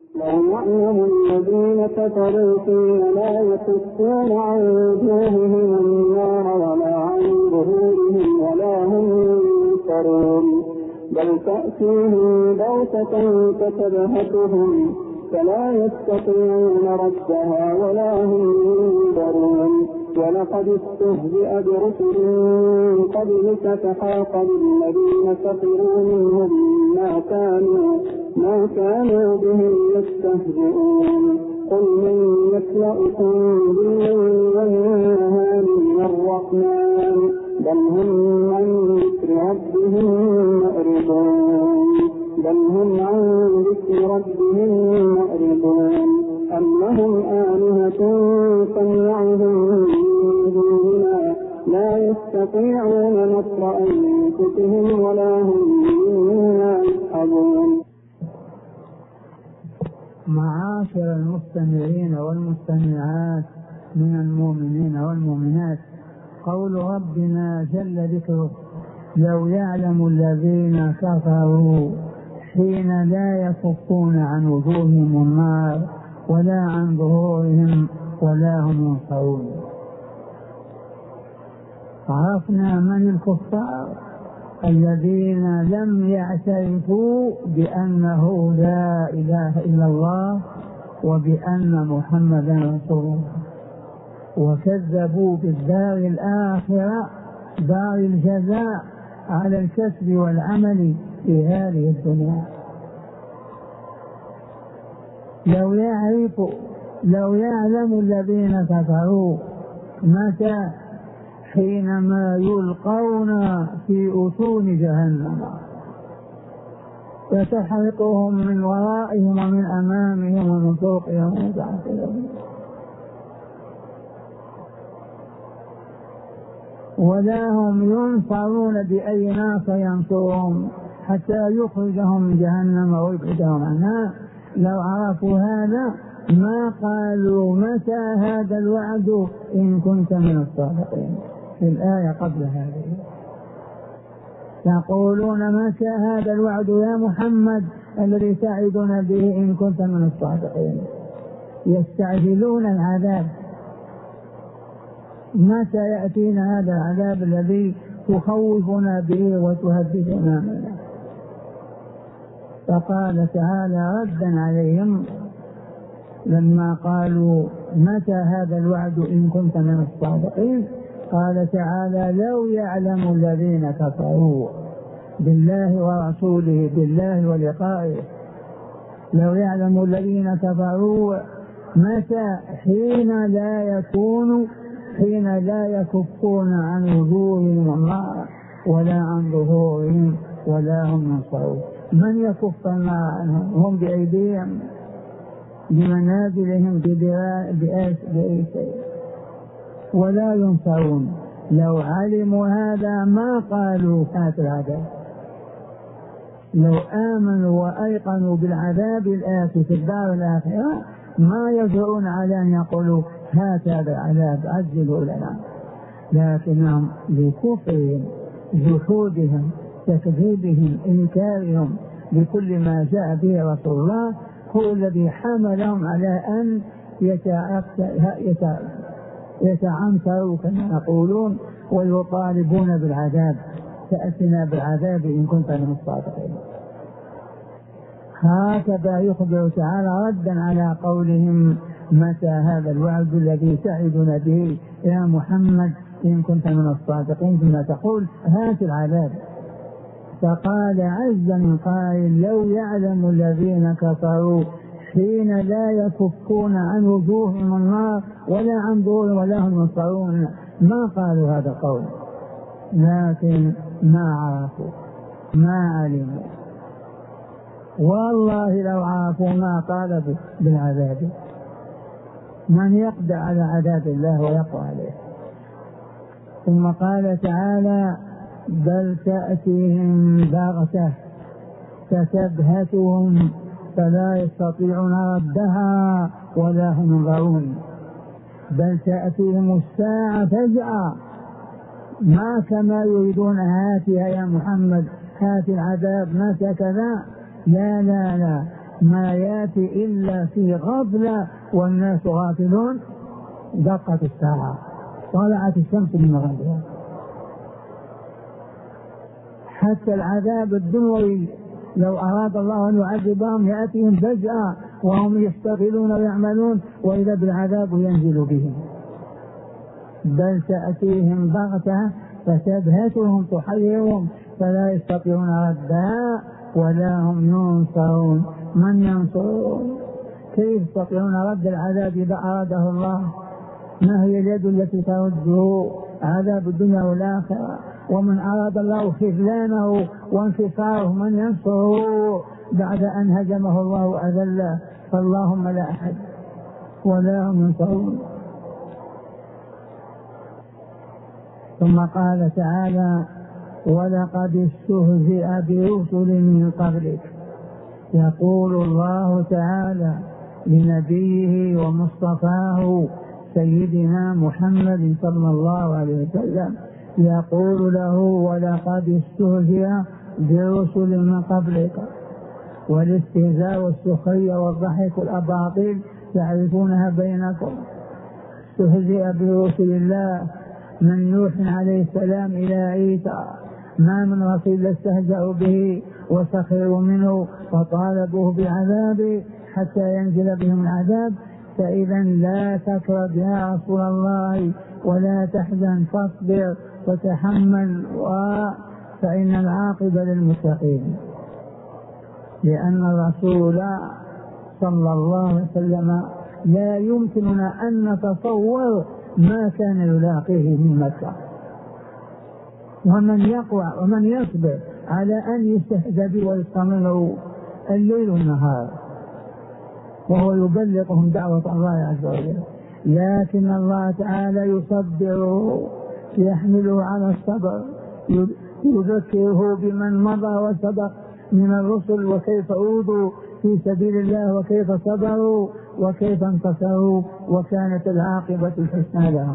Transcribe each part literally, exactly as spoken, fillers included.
لو يعلم الذين كفروا ثم لا يكفون عن وجوههم النار ولا عن ظهورهم ولا هم ينصرون بل تأتيهم بغتة فتبهتهم فلا يستطيعون ردها ولا هم ينظرون ولقد استهزئ برسل من قبلك فحاق بالذين سخروا منهم ما كانوا ما كانوا به يستهزئون قل من يكلؤكم بالليل والنهار من الرحمن بل هم عن ذكر ربهم معرضون بل هم عن ذكر ربهم معرضون أم لهم آلهة تمنعهم من دوننا لا يستطيعون نصر أنفسهم ولا هم منا يصحبون. معاشر المستمعين والمستمعات من المؤمنين والمؤمنات، قول ربنا جل ذكره: لو يعلم الذين كفروا حين لا يكفون عن وجوههم النار ولا عن ظهورهم ولا هم ينصرون. عرفنا من الكفار الذين لم يعترفوا بأنه لا إله إلا الله وبأن محمدا رسول الله، وكذبوا بالدار الآخرة دار الجزاء على الكسب والعمل في هذه الدنيا. لو يعرف لو يعلم الذين كفروا متى حينما يلقون في أسون جهنم فتحرقهم من ورائهم ومن أمامهم ومن فوقهم ومن تحتهم، ولا هم ينصرون بأي ناصر ينصرهم حتى يخرجهم من جهنم ويبعدهم عنها. لو عرفوا هذا ما قالوا متى هذا الوعد إن كنت من الصادقين. في الآية قبل هذه يقولون متى هذا الوعد يا محمد الذي تعدنا به إن كنت من الصادقين. يستعجلون العذاب، متى يأتينا هذا العذاب الذي تخوفنا به وتهددنا منه. فقال تعالى ردا عليهم لما قالوا متى هذا الوعد إن كنت من الصادقين، قال تعالى: لو يعلم الذين كفروا بالله ورسوله بالله ولقائه، لو يعلم الذين كفروا متى حين لا يكون حين لا يكفون عن وجوههم النار ولا عن ظهورهم ولا هم ينصرون. من يكف النار عنهم؟ هم بأيديهم بمنازلهم بأي شيء ولا ينصرون. لو علموا هذا ما قالوا هات العذاب. لو آمنوا وأيقنوا بالعذاب الآتي في الدار الآخرة ما يجرؤون على أن يقولوا هات هذا العذاب عجلوا لنا، لكنهم لكفرهم جحودهم تكذيبهم إنكارهم بكل ما جاء به رسول الله هو الذي حملهم على أن يتعنصروا كما يقولون ويطالبون بالعذاب. تأتنا بالعذاب إن كنت من الصادقين. هكذا يخبر تعالى ردا على قولهم متى هذا الوعد الذي تعدنا به يا محمد إن كنت من الصادقين، ثم تقول هات العذاب. فقال عز من قائل: لو يعلم الذين كفروا حين لا يكفون عن وجوههم النار ولا عن ظهورهم ولا هم ينصرون ما قالوا هذا القول، لكن ما عرفوا ما علموا. والله لو عرفوا ما قال بالعذاب. من يقدر على عذاب الله ويقوى عليه؟ ثم قال تعالى: بل تأتيهم بغتة فتبهتهم فلا يستطيعون ردها ولا هم ينظرون. بل تأتيهم الساعة فجأة ما كما يريدون هاتها يا محمد هات العذاب متى كذا، لا لا لا ما يأتي إلا في غفلة والناس غافلون. دقت الساعة، طلعت الشمس من مغربها. حتى العذاب الدنيوي لو أراد الله أن يعذبهم يأتيهم فجأة وهم يشتغلون ويعملون، وإذا بالعذاب ينزل بهم، بل تأتيهم بغتة فتبهتهم تحيرهم فلا يستطيعون ردها ولا هم ينصرون. من ينصرون؟ كيف يستطيعون رد العذاب إذا أراده الله؟ ما هي اليد التي ترده عذاب الدنيا والآخرة؟ ومن أراد الله خذلانه وانتصاره من ينصره بعد أن هزمه الله وأذله؟ فاللهم لا أحد ولا هم ينصرون. ثم قال تعالى: ولقد استهزئ برسل من قبلك. يقول الله تعالى لنبيه ومصطفاه سيدنا محمد صلى الله عليه وسلم، يقول له: ولقد استهزئ برسل من قبلك. والاستهزاء والسخرية والضحك والأباطيل تعرفونها بينكم. استهزئ برسل الله من نوح عليه السلام إلى عيسى، ما من رسول استهزأوا به وسخروا منه وطالبوه بعذابه حتى ينزل بهم العذاب. فإذا لا تكرد يا رسول الله ولا تحزن، فاصبر وتحمل، فإن العاقبة للمتقين. لأن الرسول صلى الله عليه وسلم لا يمكننا أن نتصور ما كان يلاقيه من مكة. ومن يقوى ومن يصبر على أن يستهزأ به ويستمر الليل والنهار وهو يبلغهم دعوة الله عز وجل، لكن الله تعالى يصبره، يحمله على الصبر، يذكره بمن مضى وسبق من الرسل وكيف أوذوا في سبيل الله وكيف صبروا وكيف انتصروا وكانت العاقبة الحسنى لهم.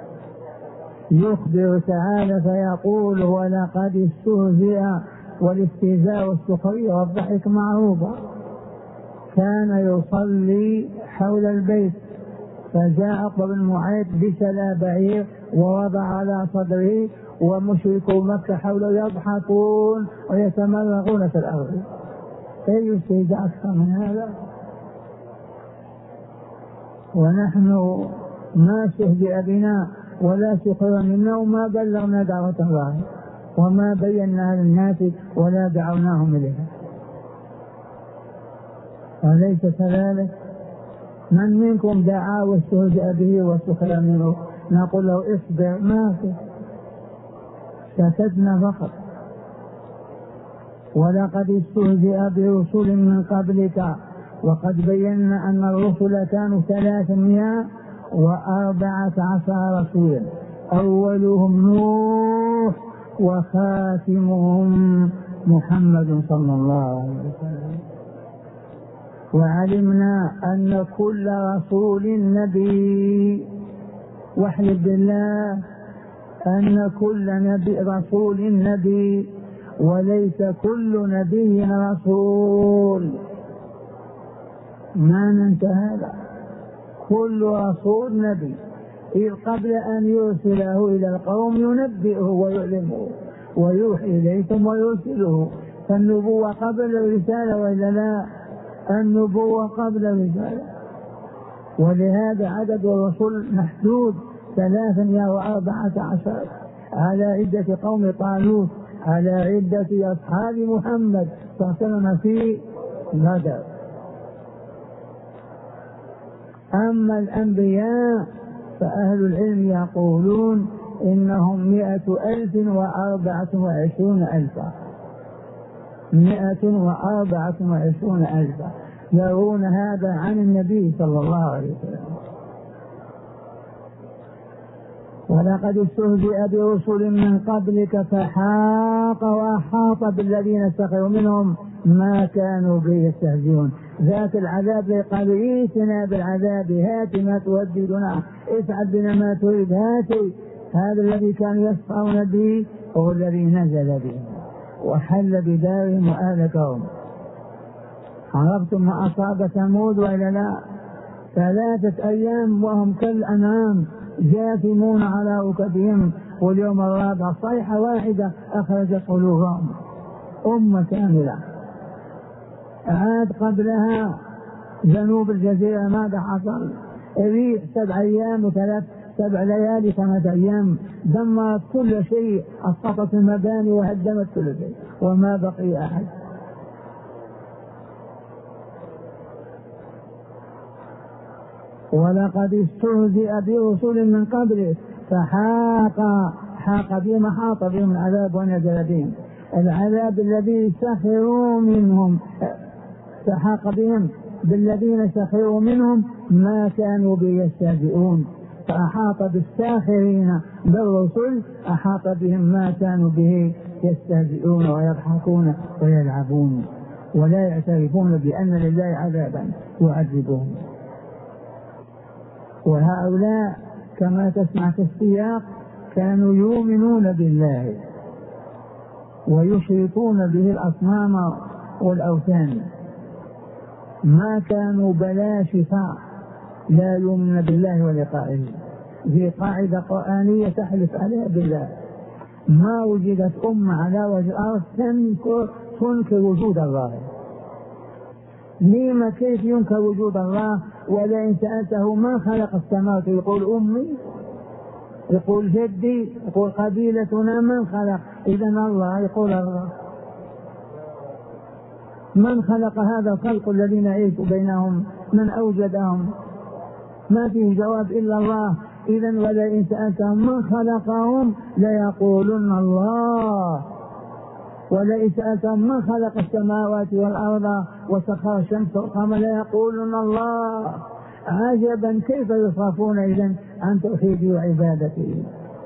يخبر تعالى فيقول: ولقد استهزئ. والاستهزاء والسخرية والضحك معروفة. كان يصلي حول البيت فجاء عقبة بن معيط بسلا بعير ووضع على صدره ومشركو مكة حوله يضحكون ويتمرغون في الأرض. أي استهزاء أكثر من هذا؟ ونحن ما استهزئ بنا ولا سخر منا وما بلغنا دعوة الله وما بيناها للناس ولا دعوناهم إليها. أليس كذلك؟ من منكم دعا واستهزئ به وسخر منه نقول له اصبر؟ ما في، سكتنا فقط. ولقد استهزئ برسل من قبلك. وقد بينا أن الرسل كانوا ثلاثمائة وأربعة عشر رسولا، أولهم نوح وخاتمهم محمد صلى الله عليه وسلم. وعلمنا أن كل رسول نبي، واحلف بالله أن كل نبي رسول نبي وليس كل نبي رسول. ما ننسى هذا. كل رسول نبي، إذ قبل أن يرسله إلى القوم ينبئه ويعلمه ويوحي إليكم ويرسله. فالنبوة قبل الرسالة وإلا لا؟ النبوة قبل الرسالة. ولهذا عدد الرسل محدود ثلاثمائة وأربعة عشر على عدة قوم طالوت، على عدة أصحاب محمد صلى الله عليه وسلم في بدر. أما الأنبياء فأهل العلم يقولون إنهم مئة ألف وأربعة وعشرون ألفا، مئة وأربعة وعشرون ألفا يرون هذا عن النبي صلى الله عليه وسلم. ولقد استهزئ برسل من قبلك فحاق وأحاط بالذين سخروا منهم ما كانوا به يستهزئون. ذات العذاب قالوا ائتنا بالعذاب، هات ما توددنا، افعل بنا ما تريد، هاتي. هذا الذي كانوا يسخرون به هو الذي نزل به وحل بدارهم وأهلكهم. عرفتم ما أصاب ثمود وإلا لا؟ ثلاثة أيام وهم كالأنعام جاثمون على ركبهم، واليوم الرابع صيحة واحدة أخرجت قلوبهم. أمة كاملة. عاد قبلها جنوب الجزيرة ماذا حصل؟ ريح سبع أيام وثلاث سبع ليالي ثلاثة أيام دمرت كل شيء، أسقطت المباني وهدمت كل شيء وما بقي أحد. ولقد استهزئ برسل من قبله فحاق حاق بهم حاط بهم العذاب ونزل بهم العذاب الذي سخروا منهم، فحاق بهم بالذين سخروا منهم ما كانوا به يستهزئون، فأحاط بالساخرين بالرسل أحاط بهم ما كانوا به يستهزئون ويضحكون ويلعبون، ولا يعترفون بأن لله عذابا يعذبهم. وهؤلاء كما تسمع في السياق كانوا يؤمنون بالله ويشركون به الأصنام والأوثان، ما كانوا بلاشفة لا يؤمنون بالله ولقائه. في قاعدة قرآنية تحلف عليها بالله: ما وجدت أمة على وجه الأرض تنكر تنكر وجود الله. لما كيف ينكر وجود الله؟ ولئن سألته من خلق السماوات يقول أمي، يقول جدي، يقول قبيلتنا، من خلق؟ إذن الله، يقول الله. من خلق هذا الخلق الذين يعيش بينهم؟ من أوجدهم؟ ما فيه جواب إلا الله. إذن ولئن سألتهم من خلقهم ليقولن الله، ولئن سألتهم من خلق السماوات والأرض وسخر الشمس والقمر ليقولن الله. عجبا كيف يصرفون إذن عن توحيده وعبادته.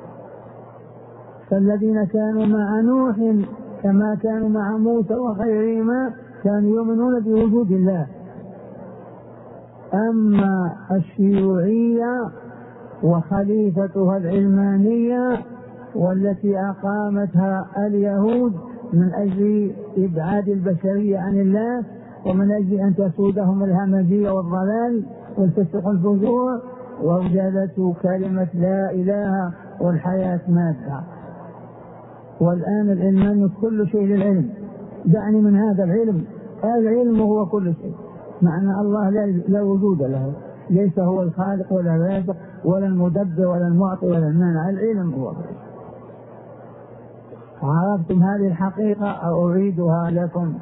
فالذين كانوا مع نوح كما كانوا مع موسى وغيرهما كانوا يؤمنون بوجود الله. أما الشيوعية وخليفتها العلمانية والتي أقامتها اليهود من أجل إبعاد البشرية عن الله ومن أجل أن تسودهم الهمجية والضلال والفسق والفجور، ووجدت كلمة لا إله والحياة مادة. والآن العلمان كل شيء للعلم، دعني من هذا العلم، هذا العلم هو كل شيء، معنى الله لا وجود له، ليس هو الخالق ولا الرازق ولا المدبر ولا المعطي ولا المانع، العلم هو. عرفتم هذه الحقيقة أو أريدها لكم؟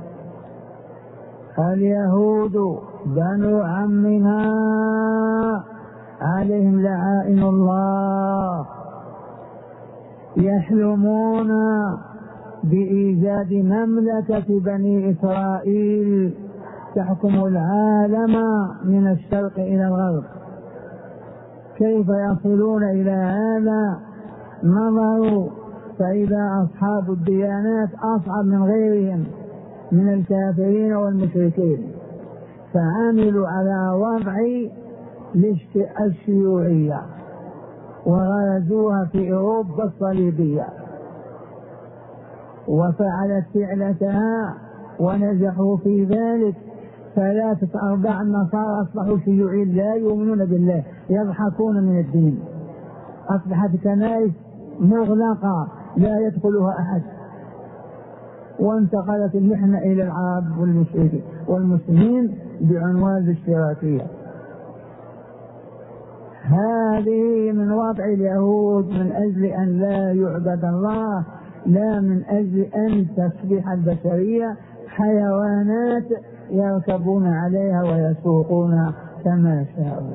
اليهود بنو عمنا عليهم لعائن الله، يحلمون بإيجاد مملكة بني إسرائيل تحكم العالم من الشرق إلى الغرب. كيف يصلون إلى هذا؟ نظروا فإذا أصحاب الديانات أصعب من غيرهم من الكافرين والمشركين، فعملوا على وضع الشيوعية وغرزوها في أوروبا الصليبية، وفعلت فعلتها ونجحوا في ذلك. ثلاثة أرباع النصارى أصبحوا شيوعيين لا يؤمنون بالله، يضحكون من الدين، أصبحت كنائس مغلقة لا يدخلها أحد، وانتقلت المحنة إلى العرب والمشركين والمسلمين بعنوان الاشتراكية. هذه من وضع اليهود من أجل أن لا يعبد الله، لا من أجل أن تصبح البشرية حيوانات يركبون عليها ويسوقون كما شاءوا.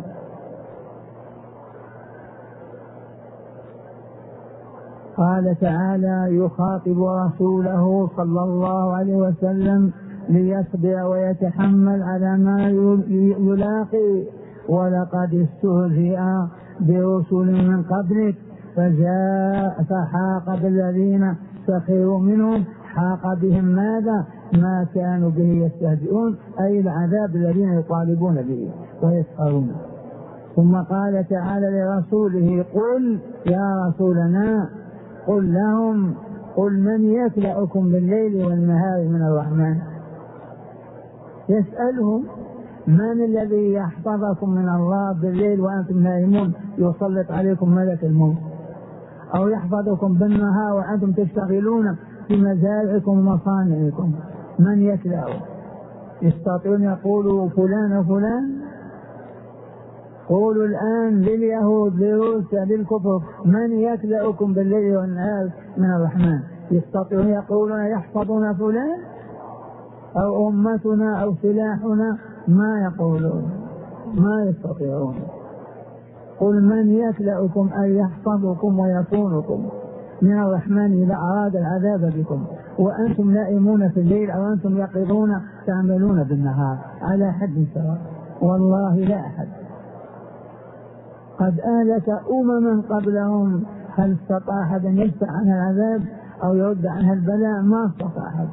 قال تعالى يخاطب رسوله صلى الله عليه وسلم ليصبر ويتحمل على ما يلاقي: ولقد استهزئ برسل من قبلك فجاء فحاق بالذين سخروا منهم حاق بهم ماذا؟ ما كانوا به يستهزئون، أي العذاب الذين يطالبون به ويسخرون. ثم قال تعالى لرسوله: قل يا رسولنا قل لهم قل من يكلأكم بالليل والنهار من الرحمن. يسألهم من الذي يحفظكم من الله بالليل وأنتم نائمون يسلط عليكم ملك الموت، أو يحفظكم بالنهار وأنتم تشتغلون في مزارعكم ومصانعكم، من يكلأ؟ يستطيعون يقولوا فلان وفلان؟ قولوا الآن لليهود لروسيا للكفر من يكلأكم بالليل والنهار من الرحمن؟ يستطيعون يقولون يحفظون فلان أو أمتنا أو سلاحنا؟ ما يقولون، ما يستطيعون. قل من يكلأكم أن يحفظكم ويصونكم من الرحمن إذا أراد العذاب بكم وأنتم نائمون في الليل أو أنتم يقظون تعملون بالنهار على حد سواء، والله لا أحد. قد أهلك أمما قبلهم، هل استطاع أحد أن يدفع عنها العذاب أو يرد عنها البلاء؟ ما استطاع أحد.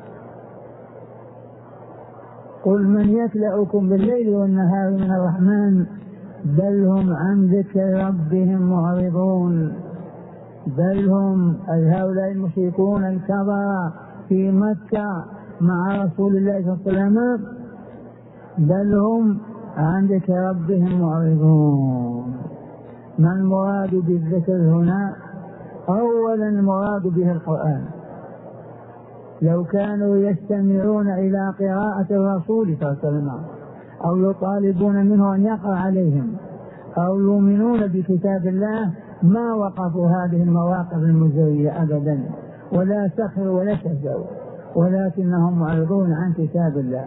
قل من يكلأكم بالليل والنهار من الرحمن بل هم عن ذكر ربهم معرضون. بل هم أي هؤلاء المشركون الكفرة في مكة مع رسول الله صلى الله عليه وسلم بل هم عن ذكر ربهم معرضون. ما المراد بالذكر هنا؟ أولا المراد به القرآن. لو كانوا يستمعون إلى قراءة الرسول صلى الله عليه وسلم أو يطالبون منه أن يقرأ عليهم أو يؤمنون بكتاب الله ما وقفوا هذه المواقف المزرية أبدا، ولا سخروا ولا شجروا، ولكنهم معرضون عن كتاب الله.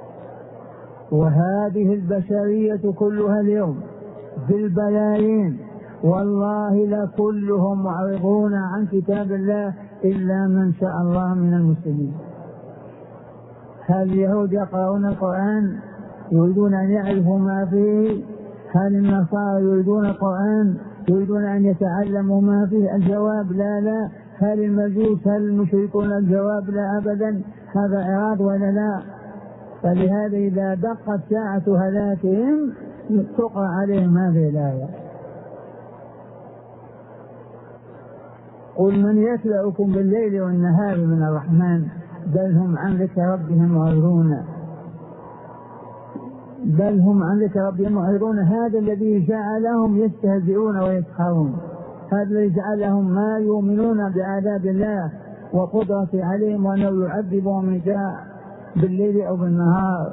وهذه البشرية كلها اليوم بالبلايين والله لكلهم معرضون عن كتاب الله إلا من شاء الله من المسلمين. هل اليهود يقرؤون القرآن يريدون أن يعرفوا ما فيه؟ هل النصارى يريدون القرآن يريدون أن يتعلموا ما فيه؟ الجواب لا لا. هل المجوس هل المشركون؟ الجواب لا أبدا. هذا إعراض ولا لا؟ فلهذا إذا دقت ساعة هلاكهم تقرأ عليهم هذه الآية. قل من يكلأكم بالليل والنهار من الرحمن بل هم عن ذكر ربهم معرضون. بل هم عن ذكر ربهم معرضون. هذا الذي جعلهم يستهزئون ويسخرون، هذا الذي جعلهم ما يؤمنون بعذاب الله وقدرته عليهم وأنه يعذبهم من شاء بالليل أو بالنهار.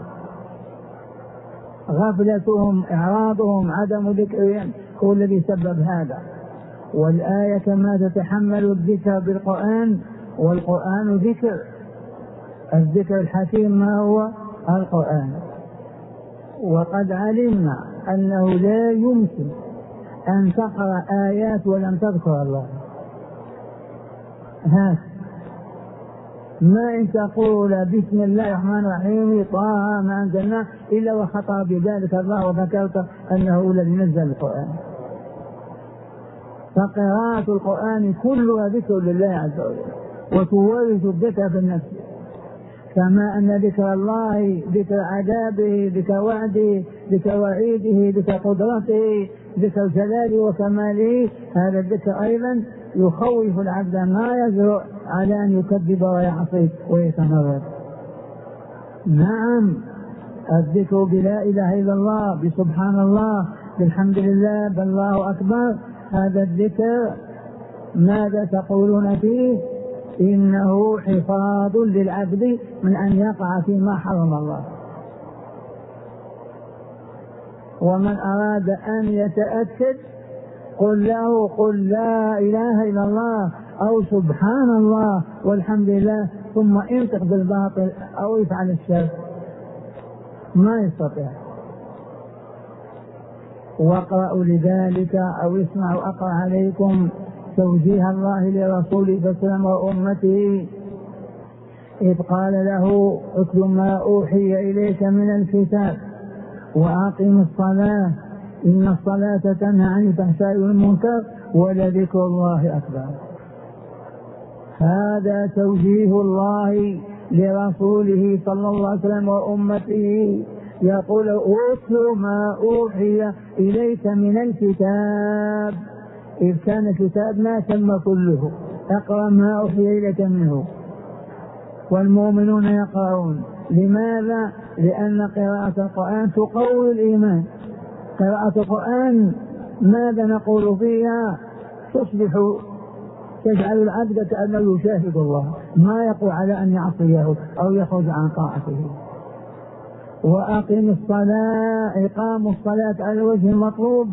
غفلتهم إعراضهم عدم ذكرهم هو الذي سبب هذا. والآية كما تتحمل الذكر بالقرآن، والقرآن ذكر. الذكر الحكيم ما هو؟ القرآن. وقد علمنا أنه لا يمكن أن تقرأ آيات ولم تذكر الله. ها ما إن تقول بسم الله الرحمن الرحيم طه ما أنزلنا إلا وخطأ بذلك الله وذكرت أنه الذي نزل القرآن. فقراءة القرآن كلها ذكر لله عز وجل وتورث الذكر في النفس، كما أن ذكر الله ذكر عذابه ذكر وعده ذكر وعيده ذكر قدرته ذكر جلاله وكماله. هذا الذكر أيضا يخوف العبد ما يجرؤ على أن يكذب ويعصي ويتمرد. نعم الذكر بلا إله إلا الله بسبحان الله بالحمد لله بالله أكبر، هذا الذكر ماذا تقولون فيه؟ إنه حفاظ للعبد من أن يقع فيما حرم الله. ومن أراد أن يتأكد قل له قل لا إله إلا الله أو سبحان الله والحمد لله ثم انطق بالباطل أو يفعل الشر، ما يستطيع. واقرأوا لذلك أو اسمعوا أقرأ عليكم توجيه الله لرسوله صلى الله عليه وسلم وأمته إذ قال له اتل ما أوحي إليك من الكتاب وأقم الصلاة إن الصلاة تنهى عن الفحشاء والمنكر ولذكر الله أكبر. هذا توجيه الله لرسوله صلى الله عليه وسلم وأمته، يقول اتل ما أوحي إليك من الكتاب. إذ كان الكتاب ما تم كله، اقرأ ما أوحي إليك منه. والمؤمنون يقرؤون لماذا؟ لأن قراءة القرآن تقوي الإيمان. قراءة القرآن ماذا نقول فيها؟ تصبح تجعل العبد كأنه يشاهد الله، ما يقوى على أن يعصيه أو يخرج عن طاعته. وأقم الصلاة، إقام الصلاة على الوجه المطلوب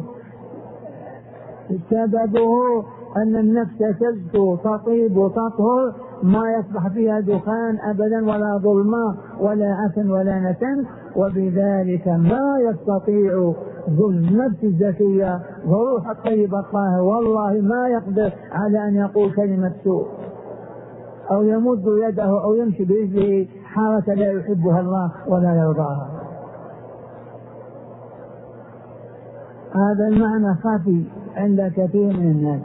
سببه أن النفس تزكو تطيب وتطهر، ما يصبح فيها دخان أبدا ولا ظلمة ولا عفن ولا نتن، وبذلك ما يستطيع ذو النفس الزكية وروح الطيب الطاهر والله ما يقدر على أن يقول كلمة سوء أو يمد يده أو يمشي برجله حركة لا يحبها الله ولا يرضاها. هذا المعنى خفي عند كثير من الناس.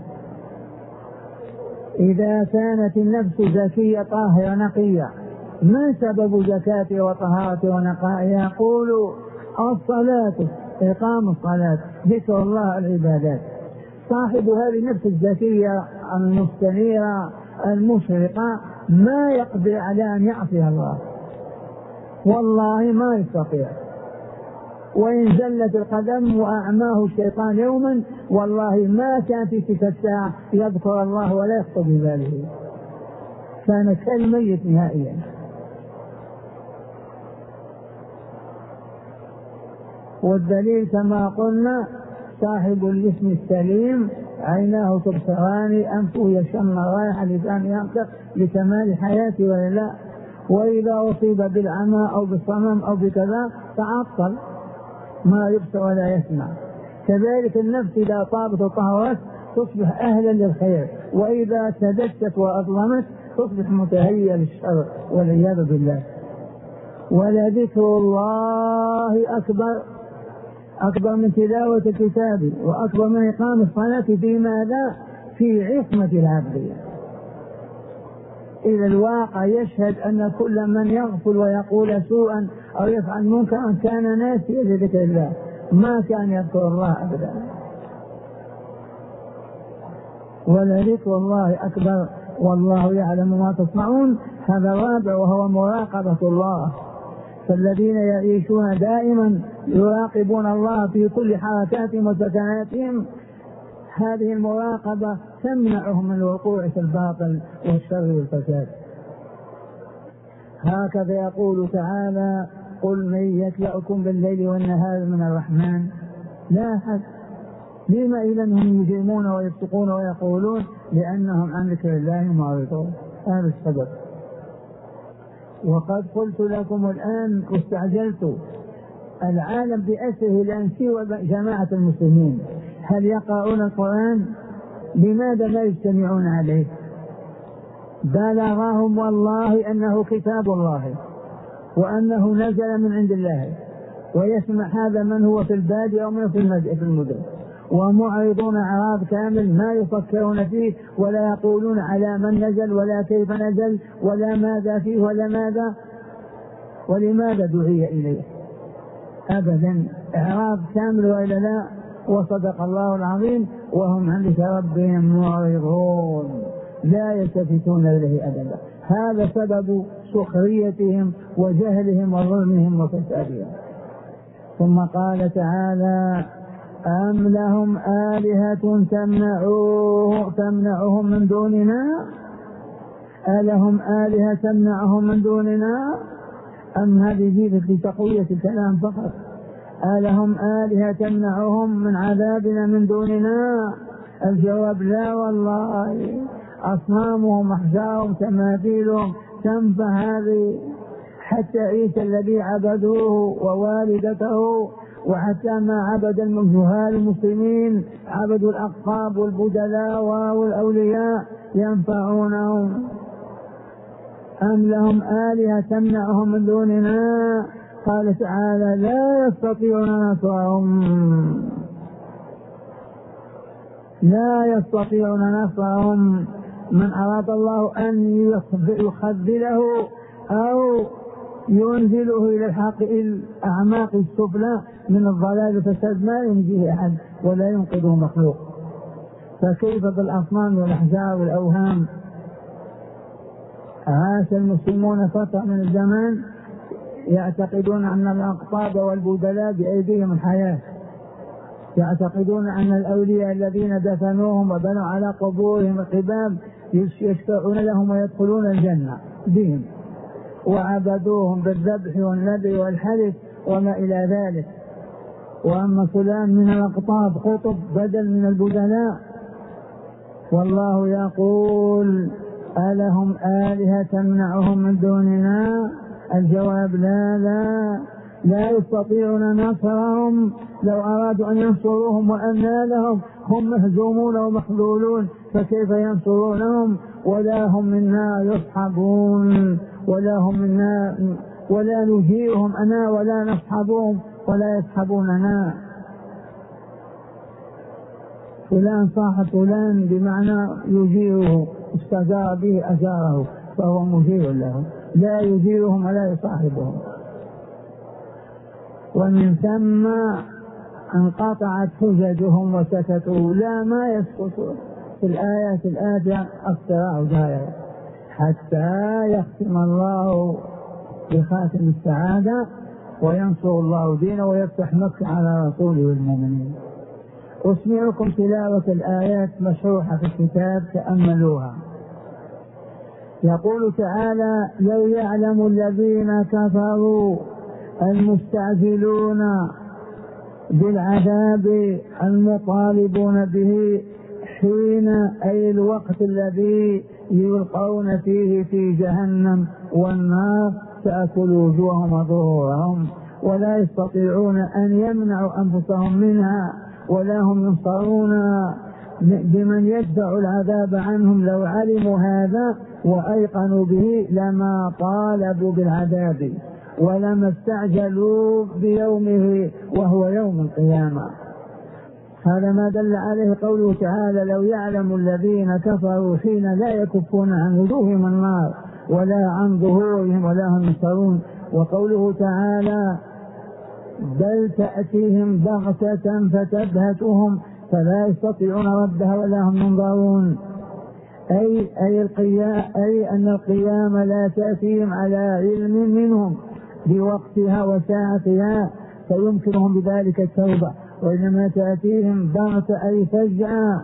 إذا كانت النفس زكية طاهرة نقية، ما سبب زكاة وطهارة ونقائها؟ يقول الصلاة، إقام الصلاة، ذكر الله، العبادات. صاحب هذه النفس الزكية المستنيرة المشرقة ما يقدر على أن يعصي الله، والله ما يستطيع. وإن زلت القدم وأعماه الشيطان يوما والله ما كان في تلك الساعة يذكر الله ولا يخطر بباله، كان كالميت نهائيا. والدليل كما قلنا صاحب الجسم السليم عيناه تبصران، أنفه يشم رائحة، لسانه ينطق لكمال حياته ولا لا. وإذا أصيب بالعمى أو بالصمم أو بكذا تعطل، ما يبصر ولا يسمع. كذلك النفس إذا طابت وطهرت تصبح أهلا للخير، وإذا تدست وأظلمت تصبح متهيئة للشر والعياذ بالله. ولذكر الله أكبر، أكبر من تلاوة الكتاب وأكبر من إقام الصلاة. في ماذا؟ في عصمة العبد. إذا الواقع يشهد أن كل من يغفل ويقول سوءا أو يفعل منكرا كان ناسيا لذكر الله، ما كان يذكر الله أبدا. ولذكر الله أكبر والله يعلم ما تصنعون. هذا الرابع وهو مراقبة الله. فالذين يعيشون دائما يراقبون الله في كل حركاتهم وسكناتهم، هذه المراقبة تمنعهم من الوقوع في الباطل والشر والفساد. هكذا يقول تعالى: قل من يكلأكم بالليل والنهار من الرحمن لا أحد. لما إذا هم يجرمون ويفسقون ويقولون؟ لأنهم عن ذكر الله معرضون. هذا السبب. وقد قلت لكم الآن واستعجلت، العالم بأسره الآن سوى جماعة المسلمين، هل يقرؤون القرآن؟ لماذا لا يجتمعون عليه؟ بلغهم والله أنه كتاب الله وأنه نزل من عند الله، ويسمع هذا من هو في البادية ومن في المدن، ومعرضون إعراض كامل، ما يفكرون فيه ولا يقولون على من نزل ولا كيف نزل ولا ماذا فيه ولا ماذا ولماذا دعي إليه أبدا. إعراض كامل وإلا لا. وصدق الله العظيم. وهم عن ذكر ربهم معرضون لا يلتفتون إليه أبدا. هذا سبب سخريتهم وجهلهم وظلمهم وفسادهم. ثم قال تعالى: أم لهم آلهة تمنعوه تمنعهم من دوننا؟ ألهم آلهة تمنعهم من دوننا؟ أم هذه زيادة لتقوية الكلام فقط؟ ألهم آلهة تمنعهم من عذابنا من دوننا؟ الجواب: لا والله. أصنامهم أحجارهم تماثيلهم تنفع هذه، حتى عيسى الذي عبدوه ووالدته، وحتى ما عبد الجهال المسلمين عبدوا الأقطاب والبدلاء والأولياء ينفعونهم. أم لهم آلهة تمنعهم من دوننا؟ قال تعالى: لا يستطيعون نصرهم لا يستطيعون نصرهم. من أراد الله أن يخذله أو ينزله إلى الحق الأعماق السفلى من الضلال والفساد ما ينجيه أحد ولا ينقذه مخلوق، فكيف بالأصنام والأحجار والأوهام؟ عاش المسلمون فترة من الزمان يعتقدون أن الأقطاب والبدلاء بأيديهم الحياة، يعتقدون أن الأولياء الذين دفنوهم وبنوا على قبورهم القباب يشفعون لهم ويدخلون الجنة بهم، وعبدوهم بالذبح والنذر والحلف وما إلى ذلك. وأما فلان من الأقطاب خطب بدل من البدلاء. والله يقول ألهم آلهة تمنعهم من دوننا؟ الجواب لا لا لا يستطيعون نصرهم، لو أرادوا أن ينصروهم وأن لهم هم مهزومون ومخذولون، فكيف ينصرونهم؟ ولا هم منا يصحبون، ولا هم منا ولا نجيئهم أنا ولا نصحبهم ولا يصحبوننا. فلان صاحب فلان بمعنى يجيره، استجار به أجاره فهو مجير له، لا يجيرهم ولا يصاحبهم. ومن ثم انقطعت حججهم وسكتوا، لا ما يسكتون. في الآيات الآتية الصراع جاي حتى يختم الله بخاتم السعادة وينصر الله دينه ويفتح مكة على رسوله والمؤمنين. أسمعكم تلاوة الآيات مشروحة في الكتاب، تأملوها. يقول تعالى: لو يعلم الذين كفروا المستعجلون بالعذاب المطالبون به حين أي الوقت الذي يلقون فيه في جهنم والنار تأكل وجوههم وظهورهم، ولا يستطيعون أن يمنعوا أنفسهم منها ولا هم ينصرون بمن يدفع العذاب عنهم. لو علموا هذا وأيقنوا به لما طالبوا بالعذاب ولما استعجلوا بيومه وهو يوم القيامة. هذا ما دل عليه قوله تعالى: لو يعلم الذين كفروا حين لا يكفون عن وجوههم النار ولا عن ظهورهم ولا هم ينصرون. وقوله تعالى: بل تأتيهم بغتة فتبهتهم فلا يستطيعون ردها ولا هم ينظرون. أي, أي, القيام أي أن القيامة لا تأتيهم على علم منهم بوقتها وساعتها فيمكنهم بذلك التوبة، وإنما تأتيهم بغتة أي فجأة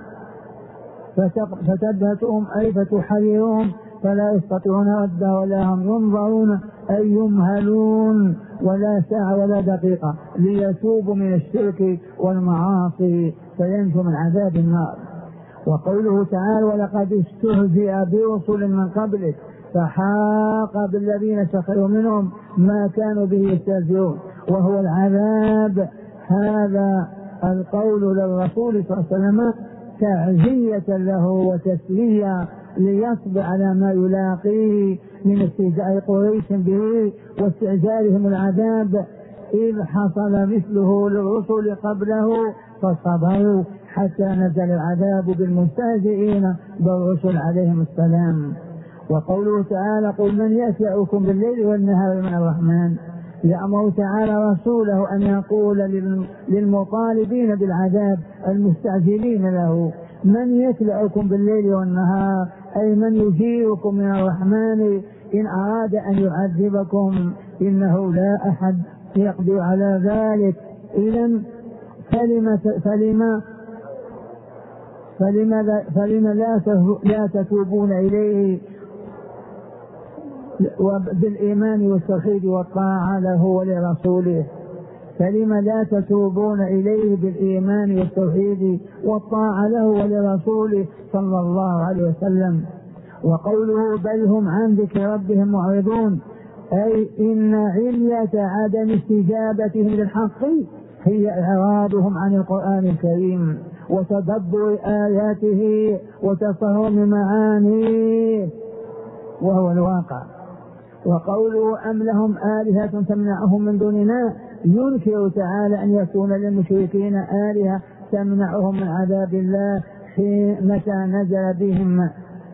فتبهتهم أي فتحيرهم فلا يستطيعون ردها ولا هم ينظرون أي يمهلون ولا ساعة ولا دقيقة ليتوبوا من الشرك والمعاصي فينجوا من عذاب النار. وقوله تعالى: ولقد استهزئ برسل من قبلك فحاق بالذين سخروا منهم ما كانوا به يستهزئون، وهو العذاب. هذا القول للرسول صلى الله عليه وسلم تعزية له وتسلية ليصبر على ما يلاقيه من استهزاء قريش به واستعجالهم العذاب، إذ حصل مثله للرسل قبله فصبروا حتى نزل العذاب بالمستهزئين بالرسل عليهم السلام. وقوله تعالى: قل من يسعكم بالليل والنهار من الرحمن. يأمر تعالى رسوله أن يقول للمطالبين بالعذاب المستعجلين له: من يكلأكم بالليل والنهار، أي من يجيركم من الرحمن إن أراد أن يعذبكم، إنه لا أحد يقدر على ذلك. إذن فلما فلما فلما فلما لا لا تتوبون إليه بالإيمان والتوحيد والطاعة له ولرسوله؟ فلما لا تتوبون إليه بالإيمان والتوحيد والطاعة له ولرسوله صلى الله عليه وسلم؟ وقوله: بل هم عن ذكر ربهم معرضون، أي إن علية عدم استجابتهم للحق هي إعراضهم عن القرآن الكريم وتدبر آياته وتفهم معانيه وهو الواقع. وقوله: أم لهم آلهة تمنعهم من دوننا، ينكر تعالى أن يكون للمشركين آلهة تمنعهم من عذاب الله حين متى نزل بهم.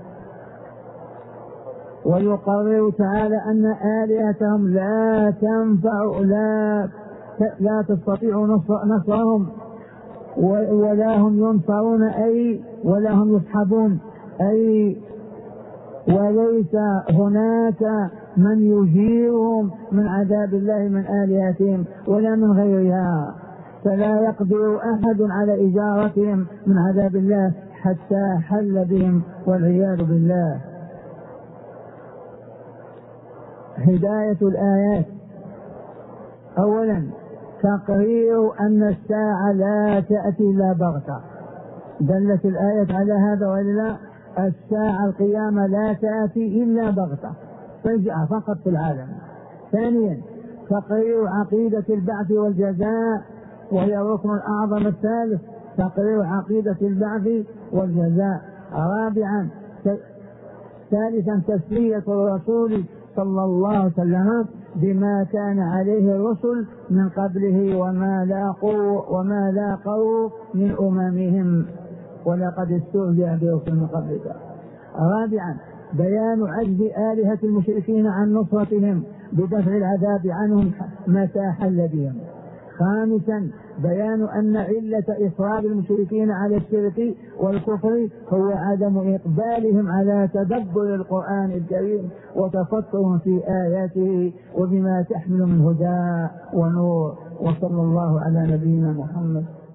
ويقرر تعالى أن آلهتهم لا تنفع لا لا تستطيع نصرهم ولا هم ينصرون أي ولا هم يصحبون، أي وليس هناك من يجيرهم من عذاب الله من آلهتهم ولا من غيرها، فلا يقدر أحد على إجارتهم من عذاب الله حتى حل بهم والعياذ بالله. هداية الآيات: أولا تقرير أن الساعة لا تأتي إلا بغتة، دلت الآية على هذا وإلا؟ الساعة القيامة لا تأتي إلا بغتة فجأة فقط في العالم. ثانيا تقرير عقيدة البعث والجزاء، وهي الركن الأعظم الثالث، تقرير عقيدة البعث والجزاء. رابعا ثالثا تسلية الرسول صلى الله عليه وسلم بما كان عليه الرسل من قبله وما لاقوا وما لاقوا من أممهم، ولقد استهزئ برسل من قبلك. رابعا بيان عجز آلهة المشركين عن نصرتهم بدفع العذاب عنهم متى حل بهم. خامسا بيان أن علة إصرار المشركين على الشرك والكفر هو عدم إقبالهم على تدبر القرآن الكريم وتفكرهم في آياته وبما تحمل من هدى ونور. وصلى الله على نبينا محمد.